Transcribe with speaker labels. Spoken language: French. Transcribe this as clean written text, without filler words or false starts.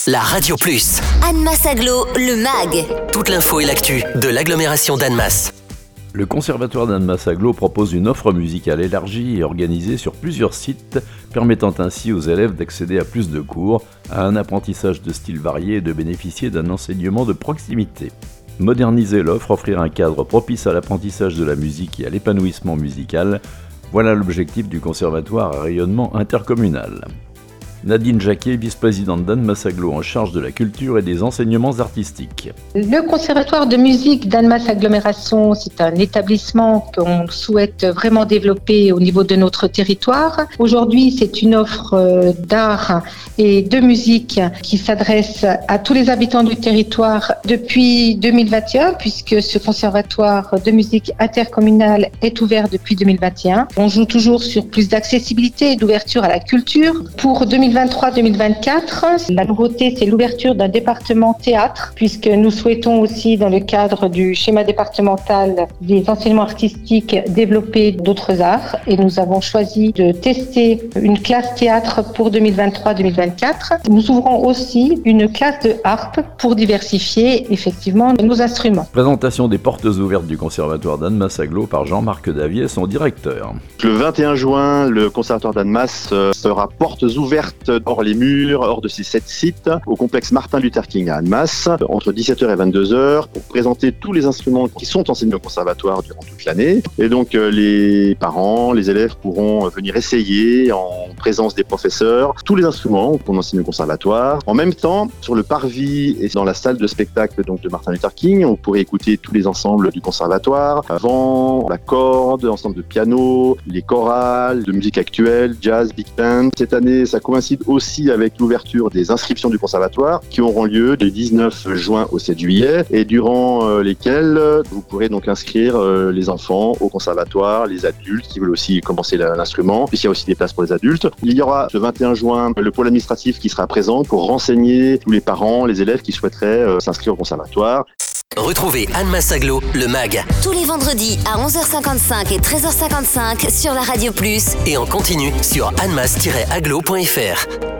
Speaker 1: la Radio Plus.
Speaker 2: Annemasse Agglo, le MAG.
Speaker 1: Toute l'info et l'actu de l'agglomération d'Annemasse.
Speaker 3: Le Conservatoire d'Annemasse Agglo propose une offre musicale élargie et organisée sur plusieurs sites, permettant ainsi aux élèves d'accéder à plus de cours, à un apprentissage de styles variés et de bénéficier d'un enseignement de proximité. Moderniser l'offre, offrir un cadre propice à l'apprentissage de la musique et à l'épanouissement musical, voilà l'objectif du Conservatoire à rayonnement intercommunal. Nadine Jacquet, vice-présidente d'Annemasse Agglo en charge de la culture et des enseignements artistiques.
Speaker 4: Le Conservatoire de musique d'Annemasse Agglomération, c'est un établissement qu'on souhaite vraiment développer au niveau de notre territoire. Aujourd'hui, c'est une offre d'art et de musique qui s'adresse à tous les habitants du territoire depuis 2021, puisque ce conservatoire de musique intercommunal est ouvert depuis 2021. On joue toujours sur plus d'accessibilité et d'ouverture à la culture. Pour 2023-2024, la nouveauté, c'est l'ouverture d'un département théâtre, puisque nous souhaitons aussi, dans le cadre du schéma départemental des enseignements artistiques, développer d'autres arts. Et nous avons choisi de tester une classe théâtre pour 2023-2024. Nous ouvrons aussi une classe de harpe pour diversifier effectivement nos instruments.
Speaker 3: Présentation des portes ouvertes du Conservatoire d'Annemasse Agglo par Jean-Marc Davier, son directeur.
Speaker 5: Le 21 juin, le Conservatoire d'Annemasse sera portes ouvertes hors les murs, hors de ces 7 sites, au complexe Martin Luther King à Annemasse, entre 17h et 22h, pour présenter tous les instruments qui sont enseignés au conservatoire durant toute l'année. Et donc les parents, les élèves pourront venir essayer en présence des professeurs tous les instruments qu'on enseigne au conservatoire. En même temps, sur le parvis et dans la salle de spectacle donc de Martin Luther King, on pourrait écouter tous les ensembles du conservatoire, vent, la corde, ensemble de piano, les chorales, de musique actuelle, jazz, big band. Cette année, ça coïncide aussi avec l'ouverture des inscriptions du conservatoire qui auront lieu du 19 juin au 7 juillet et durant lesquelles vous pourrez donc inscrire les enfants au conservatoire, les adultes qui veulent aussi commencer l'instrument, puisqu'il y a aussi des places pour les adultes. Il y aura le 21 juin le pôle administratif qui sera présent pour renseigner tous les parents, les élèves qui souhaiteraient s'inscrire au conservatoire.
Speaker 1: Retrouvez Annemasse Agglo, le MAG.
Speaker 2: Tous les vendredis à 11h55 et 13h55 sur la Radio Plus.
Speaker 1: Et en continu sur annemasse-agglo.fr.